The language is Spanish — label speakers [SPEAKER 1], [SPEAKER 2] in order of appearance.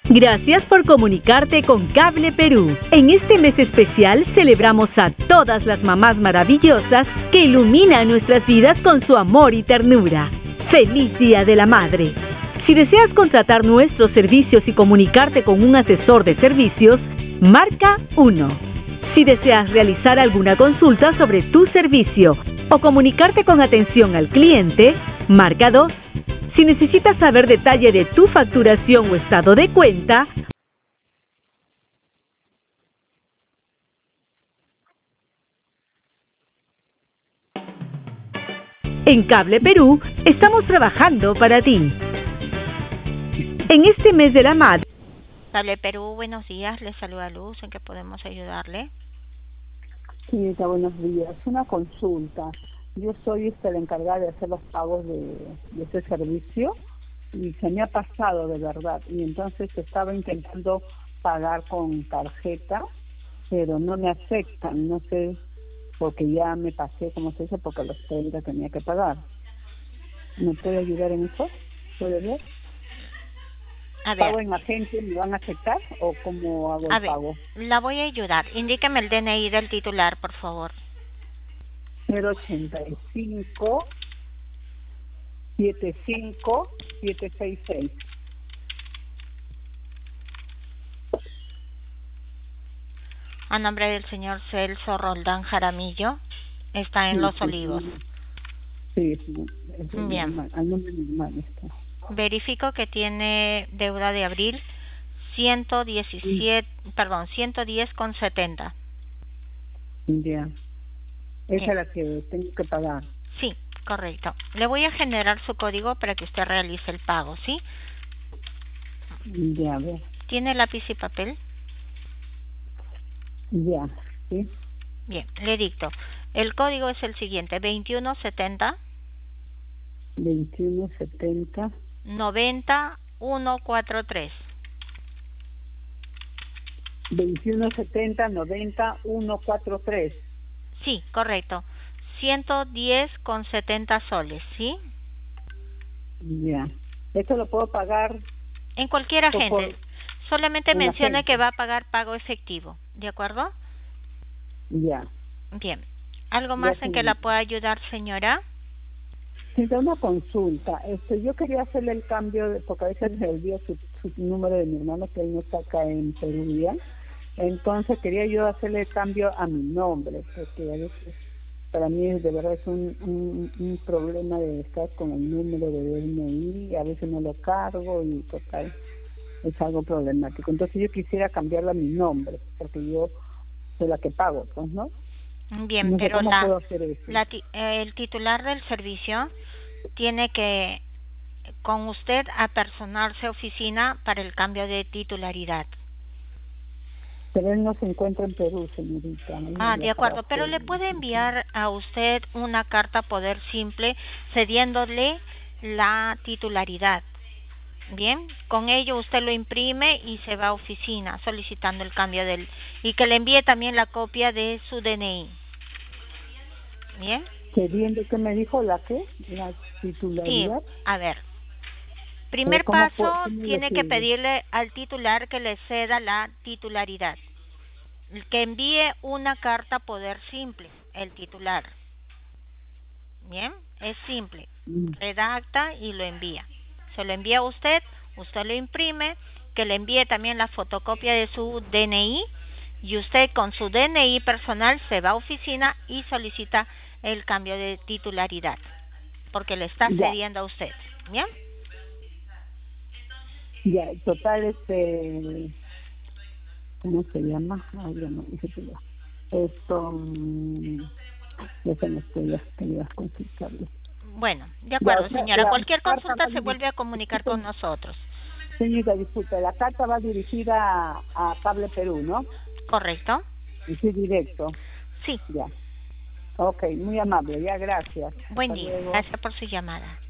[SPEAKER 1] Gracias por comunicarte con Cable Perú. En este mes especial celebramos a todas las mamás maravillosas que iluminan nuestras vidas con su amor y ternura. ¡Feliz Día de la Madre! Si deseas contratar nuestros servicios y comunicarte con un asesor de servicios, marca 1. Si deseas realizar alguna consulta sobre tu servicio o comunicarte con atención al cliente, marca 2. Si necesitas saber detalle de tu facturación o estado de cuenta, en Cable Perú estamos trabajando para ti. En este mes de la madre.
[SPEAKER 2] Cable Perú, buenos días, les saluda Luz, ¿en qué podemos ayudarle?
[SPEAKER 3] Señorita, buenos días. Una consulta. Yo soy la encargada de hacer los pagos de ese servicio y se me ha pasado de verdad. Y entonces estaba intentando pagar con tarjeta, pero no me aceptan. No sé, porque ya me pasé, como se dice, porque a los 30 tenía que pagar. ¿Me puede ayudar en eso? ¿Puede ver?
[SPEAKER 2] A ver.
[SPEAKER 3] ¿Pago en agente? ¿Me van a aceptar o cómo hago el pago?
[SPEAKER 2] La voy a ayudar. Indíqueme el DNI del titular, por favor.
[SPEAKER 3] 085 75 766.
[SPEAKER 2] A nombre del señor Celso Roldán Jaramillo, está en Los Olivos.
[SPEAKER 3] Sí,
[SPEAKER 2] bien.
[SPEAKER 3] Al nombre de mi hermano está.
[SPEAKER 2] Verifico que tiene deuda de abril 110,70.
[SPEAKER 3] Ya. Esa es la que tengo que pagar.
[SPEAKER 2] Sí, correcto. Le voy a generar su código para que usted realice el pago, ¿sí?
[SPEAKER 3] Ya, a ver.
[SPEAKER 2] ¿Tiene lápiz y papel?
[SPEAKER 3] Ya, sí.
[SPEAKER 2] Bien, le dicto. El código es el siguiente: 2170
[SPEAKER 3] 2170
[SPEAKER 2] 90 143.
[SPEAKER 3] 2170 90 143.
[SPEAKER 2] Sí, correcto. 110,70 soles, ¿sí?
[SPEAKER 3] Ya. ¿Esto lo puedo pagar?
[SPEAKER 2] En cualquier agente. Solamente mencione que va a pagar pago efectivo, ¿de acuerdo?
[SPEAKER 3] Ya.
[SPEAKER 2] Bien. ¿Algo más en que la pueda ayudar, señora?
[SPEAKER 3] Sí, da una consulta. Yo quería hacerle el cambio, porque a veces me olvida su número de mi hermano, que él no está acá en Perú ya. Entonces quería yo hacerle el cambio a mi nombre, porque a veces para mí de verdad es un problema de estar con el número de DNI, a veces no lo cargo y total, es algo problemático. Entonces yo quisiera cambiarlo a mi nombre, porque yo soy la que pago, pues, ¿no?
[SPEAKER 2] Bien,
[SPEAKER 3] no sé
[SPEAKER 2] pero
[SPEAKER 3] cómo puedo hacer eso.
[SPEAKER 2] El titular del servicio tiene que con usted apersonarse a oficina para el cambio de titularidad.
[SPEAKER 3] Pero él no se encuentra en Perú, señorita.
[SPEAKER 2] De acuerdo, pero le puede enviar a usted una carta poder simple cediéndole la titularidad. Bien, con ello usted lo imprime y se va a oficina solicitando el cambio y que le envíe también la copia de su DNI. Bien.
[SPEAKER 3] ¿Cediendo qué me dijo la titularidad?
[SPEAKER 2] Sí, a ver. Primer paso, tiene que pedirle al titular que le ceda la titularidad. Que envíe una carta poder simple, el titular. Bien, es simple. Redacta y lo envía. Se lo envía a usted lo imprime, que le envíe también la fotocopia de su DNI y usted con su DNI personal se va a oficina y solicita el cambio de titularidad, porque le está cediendo a usted. ¿Bien?
[SPEAKER 3] Ya, total, ¿cómo se llama? Ay, ya no dice que ya. Ya se me estoy quería consultarle.
[SPEAKER 2] Bueno, de acuerdo, señora. Cualquier consulta se vuelve a comunicar con nosotros.
[SPEAKER 3] Señorita, disculpe, la carta va dirigida a Cable Perú, ¿no?
[SPEAKER 2] Correcto.
[SPEAKER 3] Y sí, directo.
[SPEAKER 2] Sí.
[SPEAKER 3] Ya. Ok, muy amable, ya, gracias.
[SPEAKER 2] Buen día, gracias por su llamada.